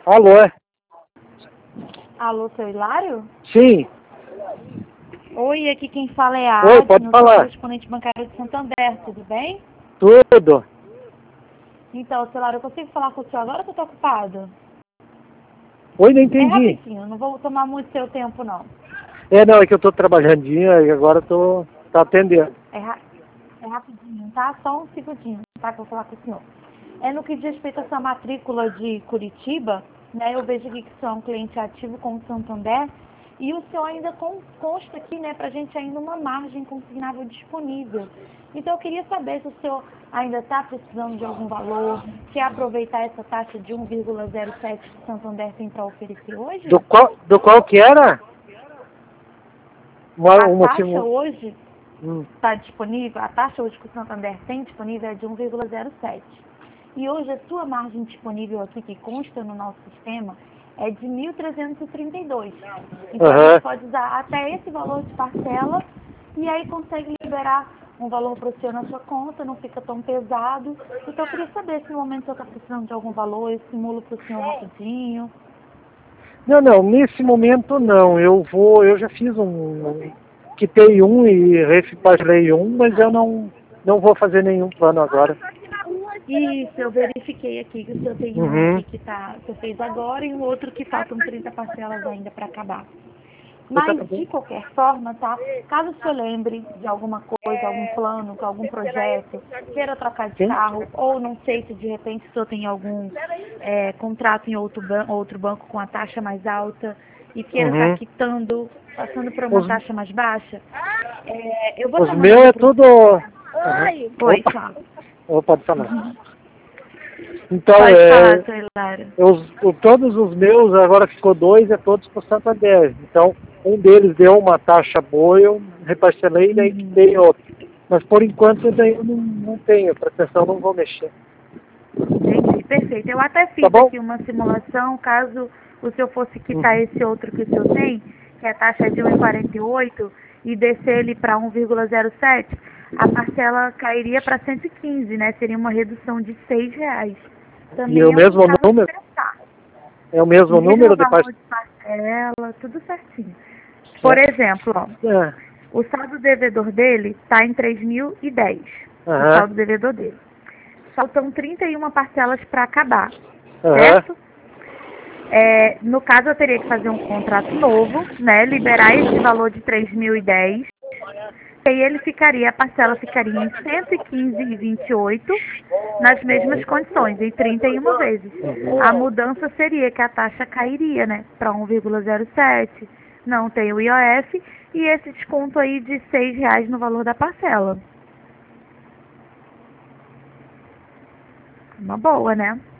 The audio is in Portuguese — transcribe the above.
Alô? Alô, seu Hilário? Sim. Oi, aqui quem fala é a Oi, Adne, pode eu sou falar. correspondente bancária de Santander, tudo bem? Tudo. Então, seu Hilário, eu consigo falar com o senhor agora ou eu tô ocupado? Oi, não É entendi. rapidinho, não vou tomar muito seu tempo, não. Não, é que eu tô trabalhando e agora tô atendendo. É rapidinho, tá? Só um segundinho, tá? Que eu vou falar com o senhor. É no que diz respeito à sua matrícula de Curitiba, né? Eu vejo aqui que o senhor é um cliente ativo com o Santander e o senhor ainda consta aqui, né, pra gente ainda uma margem consignável disponível. Então eu queria saber se o senhor ainda está precisando de algum valor, quer aproveitar essa taxa de 1,07 que o Santander tem para oferecer hoje? Do qual que era? A Uma taxa hoje Hum. está disponível, a taxa hoje que o Santander tem disponível é de 1,07. E hoje a sua margem disponível aqui, que consta no nosso sistema, é de 1.332. Então a gente pode usar até esse valor de parcela e aí consegue liberar um valor para o senhor na sua conta, não fica tão pesado. Então eu queria saber se no momento o senhor está precisando de algum valor, eu simulo para o senhor rapidinho. Não, nesse momento não. Eu já fiz quitei um e reparcelei um, mas eu não vou fazer nenhum plano agora. Isso, eu verifiquei aqui que o senhor tem um aqui que você fez agora e um outro que faltam 30 parcelas ainda para acabar. Mas, de qualquer forma, tá? Caso o senhor lembre de alguma coisa, algum plano, algum projeto, queira trocar de carro, ou não sei se de repente o senhor tem algum contrato em outro banco com a taxa mais alta e queira estar quitando, passando por uma taxa mais baixa, eu vou estar Os meus mandando é para o tudo... Oi, fala. Pode falar. Então, Pode falar, seu Hilário. todos os meus, agora ficou dois, é todos por Santander. Então, um deles deu uma taxa boa, eu reparcelei e daí dei outro. Mas por enquanto eu não tenho, pretensão, não vou mexer. Entendi, perfeito. Eu até Tá fiz bom? aqui uma simulação, caso o senhor fosse quitar esse outro que o senhor tem, que a taxa é de 1,48, e descer ele para 1,07, a parcela cairia para 115, né? Seria uma redução de R$ 6. E Também o é um mesmo caso a número? pensar. É o mesmo Mesmo número de valor de parcela, tudo certinho. Por É. exemplo, ó, o saldo devedor dele está em 3.010, o Aham. saldo devedor dele. Faltam 31 parcelas para acabar, Aham. certo? No caso, eu teria que fazer um contrato novo, né? Liberar esse valor de 3.010. E aí a parcela ficaria em 115,28 nas mesmas condições, em 31 vezes. A mudança seria que a taxa cairia, né? Para 1,07. Não tem o IOF e esse desconto aí de R$ 6 no valor da parcela. Uma boa, né?